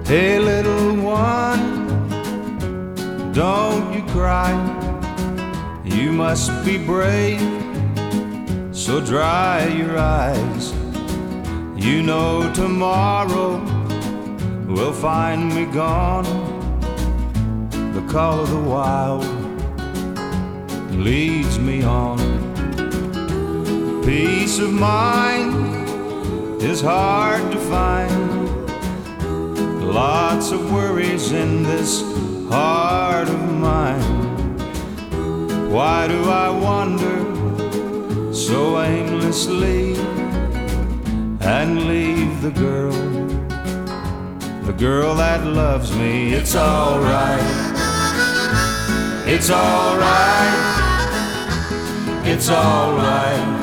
Hey, little one, don't you cry. You must be brave, so dry your eyes. You know tomorrow will find me gone. The call of the wild leads me on. Peace of mind is hard to find. Lots of worries in this heart of mine. Why do I wander so aimlessly and leave the girl that loves me? It's alright, it's alright, it's alright.